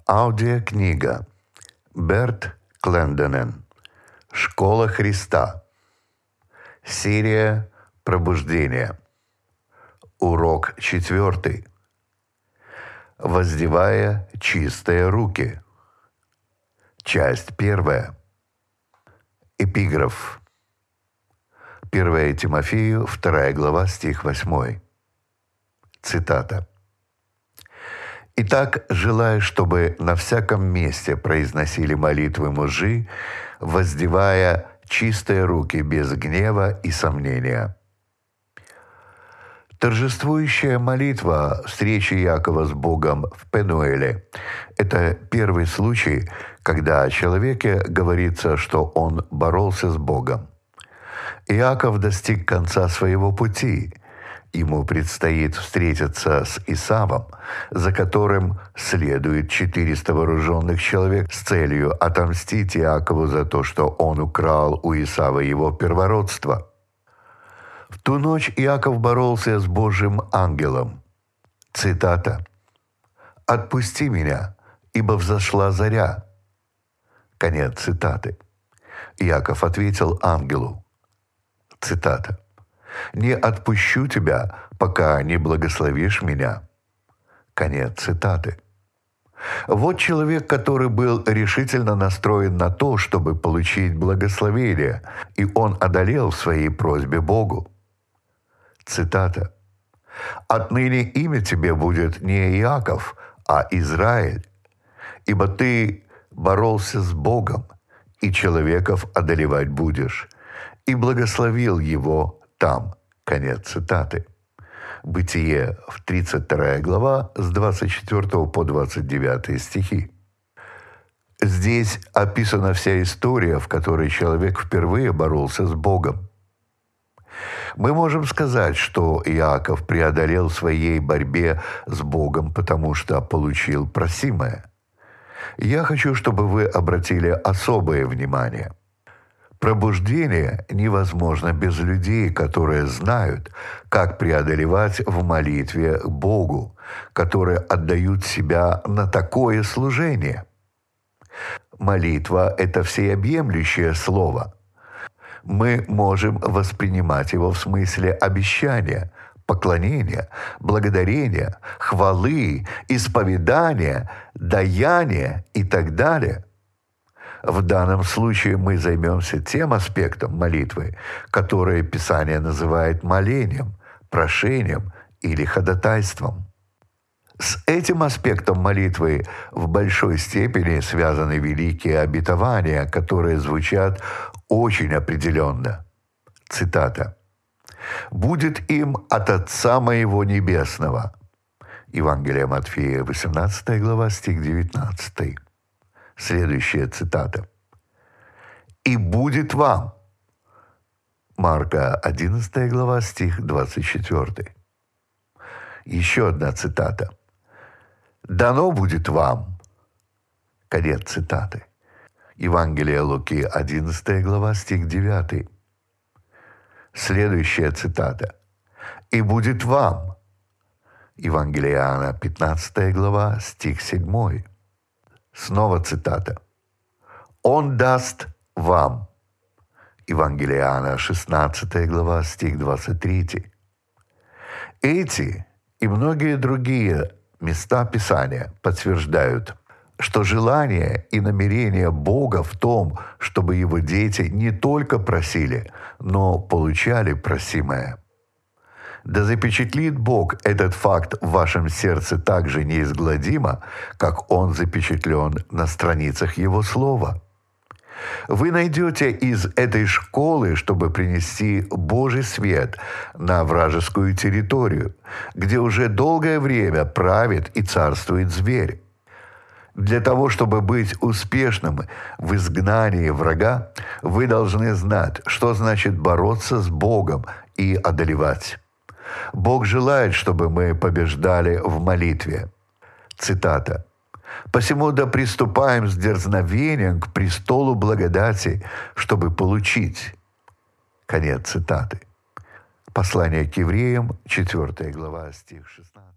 Аудиокнига. Берт Клендонен. Школа Христа. Серия «Пробуждение». Урок 4. Воздевая чистые руки. Часть 1. Эпиграф. 1 Тимофею, 2 глава, стих 8. Цитата. «Итак, желаю, чтобы на всяком месте произносили молитвы мужи, воздевая чистые руки без гнева и сомнения». Торжествующая молитва встречи Иакова с Богом в Пенуэле – это первый случай, когда о человеке говорится, что он боролся с Богом. Иаков достиг конца своего пути. Ему предстоит встретиться с Исавом, за которым следует 400 вооруженных человек с целью отомстить Иакову за то, что он украл у Исава его первородство. В ту ночь Иаков боролся с Божьим ангелом. Цитата. «Отпусти меня, ибо взошла заря». Конец цитаты. Иаков ответил ангелу. Цитата. «Не отпущу тебя, пока не благословишь меня». Конец цитаты. Вот человек, который был решительно настроен на то, чтобы получить благословение, и он одолел в своей просьбе Богу. Цитата. «Отныне имя тебе будет не Иаков, а Израиль, ибо ты боролся с Богом, и человеков одолевать будешь, и благословил его там». Конец цитаты. Бытие, 32 глава, с 24 по 29 стихи. Здесь описана вся история, в которой человек впервые боролся с Богом. Мы можем сказать, что Иаков преодолел в своей борьбе с Богом, потому что получил просимое. Я хочу, чтобы вы обратили особое внимание. Пробуждение невозможно без людей, которые знают, как преодолевать в молитве к Богу, которые отдают себя на такое служение. Молитва – это всеобъемлющее слово. Мы можем воспринимать его в смысле обещания, поклонения, благодарения, хвалы, исповедания, даяния и так далее. В данном случае мы займемся тем аспектом молитвы, которое Писание называет молением, прошением или ходатайством. С этим аспектом молитвы в большой степени связаны великие обетования, которые звучат очень определенно. Цитата. «Будет им от Отца моего Небесного». Евангелие Матфея, 18 глава, стих 19. Следующая цитата. «И будет вам». Марка, 11 глава, стих 24. Еще одна цитата. «Дано будет вам». Конец цитаты. Евангелие Луки, 11 глава, стих 9. Следующая цитата. «И будет вам». Евангелие Иоанна, 15 глава, стих 7. Снова цитата. «Он даст вам». Евангелие Иоанна, 16 глава, стих 23. Эти и многие другие места Писания подтверждают, что желание и намерение Бога в том, чтобы Его дети не только просили, но получали просимое. Да запечатлит Бог этот факт в вашем сердце так же неизгладимо, как он запечатлен на страницах Его Слова. Вы найдете из этой школы, чтобы принести Божий свет на вражескую территорию, где уже долгое время правит и царствует зверь. Для того, чтобы быть успешным в изгнании врага, вы должны знать, что значит бороться с Богом и одолевать. Бог желает, чтобы мы побеждали в молитве. Цитата. «Посему да приступаем с дерзновением к престолу благодати, чтобы получить». Конец цитаты. Послание к евреям, 4 глава, стих 16.